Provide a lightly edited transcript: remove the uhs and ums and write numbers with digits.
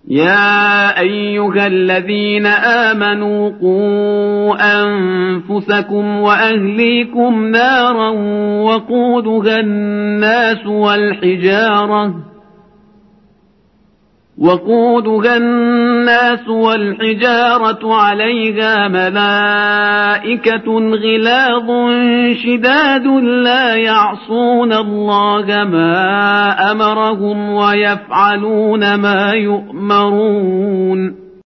يا أيها الذين آمنوا قوا أنفسكم وأهليكم نارا وقودها الناس والحجارة عليها ملائكة غلاظ شداد لا يعصون الله ما أمرهم ويفعلون ما يؤمرون